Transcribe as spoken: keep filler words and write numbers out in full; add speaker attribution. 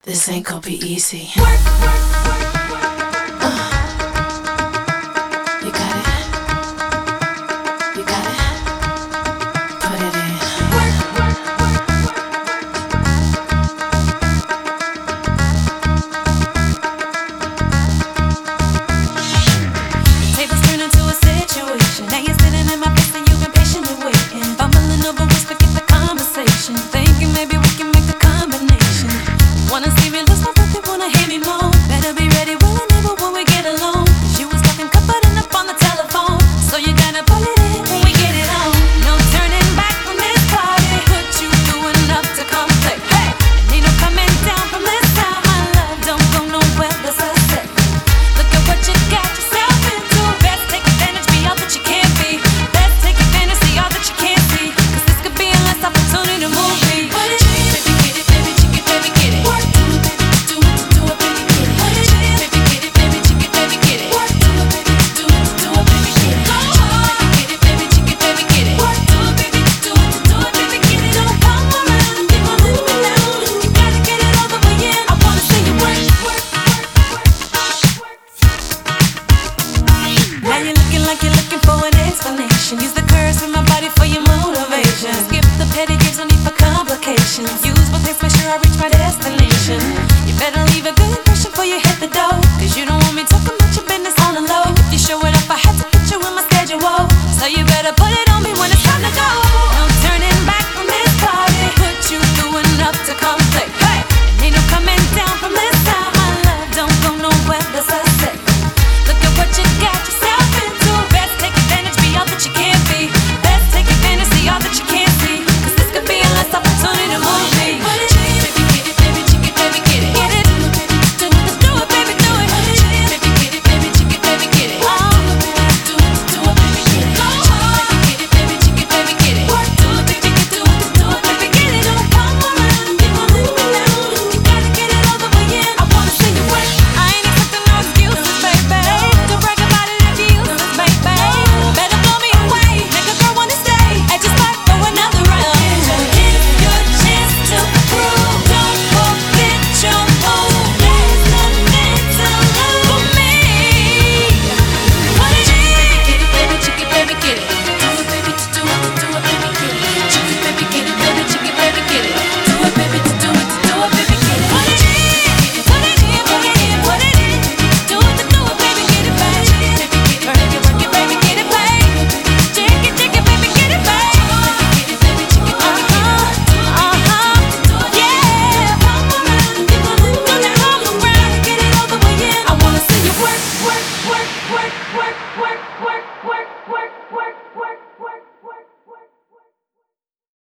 Speaker 1: This ain't gonna be easy. You got it. You got it. Put it in.
Speaker 2: Tables turn into a situation. Now you're sitting in my face and you've been patiently waiting. Bumbling over words, forget the conversation. Thinking maybe we can make a combination. Wanna see me lose my breath, they wanna hear me moan. Better be ready, will and able when we get alone. 'Cause you was talking comforting up on the telephone. So you gotta pull it in when we get it on. No turning back from this party. Put you through enough to come play. Hey, and ain't no coming down from this time. My love don't go nowhere, that's a set. Look at what you got yourself into. Best take advantage, be all that you can be. Best take advantage, see all that you can't see. 'Cause this could be a last opportunity to move me. What it is, baby, get it, baby, chick it, baby, get it. What? Do it, baby, do it, do it, baby, get it. What it is, baby, get it, baby, chick it, baby, get it. What? Do it, baby, do it, do it, baby, get it. Go on, get it, baby, chick it, baby, get it. What? Do it, baby, do it, do it, baby, get it. Don't come around and keep on letting me down. You gotta get it all the way in. I wanna see you work, work, work, work, work. Now you're looking like you're looking for an explanation. Use the curves from my body for your motivation. Skip the petty games, no need for complications. Use my pace, make sure I reach my destination. You better leave a good impression before you hit the door. 'Cause you don't want me talking about your business on the low. If you show it up, I had to put you in my schedule. So you better put it on me when it's time to go. No turning back from this party. Put you through enough to come play. Hey, and ain't no coming down from this time. My love don't go nowhere, that's a set. Look at what you got yourself into. Best take advantage, be all that you can be. Best take advantage, see all that you can't see. 'Cause this could be a last opportunity to move me. What it is, baby, get it, baby, chick it, baby, get it. Get it, do it, do it, baby, do it. What it is, baby, get it, baby, chick it, baby, get it. Oh, do it, do it, baby, get it. Go on, get it, baby, chick it, baby, get it. What? Do it, baby, do it, do it, baby, get it. Don't come around and keep on letting me down. You gotta get it all the way in. I wanna see you work. I ain't accepting no excuses, baby. Don't brag about it if you use this, baby. Better blow me away, make a girl wanna stay. I just might go another round. Here's your chance to prove. Don't forget your move. There's nothing to lose for me. What it is, get it, baby, chick it, baby, get it. Do it, baby, to do it, to do it, baby, get it. Chick it, baby, get it, baby, chick it, baby, get it. Do it, baby, to do it, to do it, baby, get it. What it is, put it in, put it in, put it in. Do it, to do it, baby, get it, baby. Work it, work it, baby, get it, baby. Chick it, chick it, baby, get it, baby. Uh-huh, uh-huh, yeah. Come around, keep on moving, come around, get it all the way in. I wanna see you work, work, work, work, work, work, work.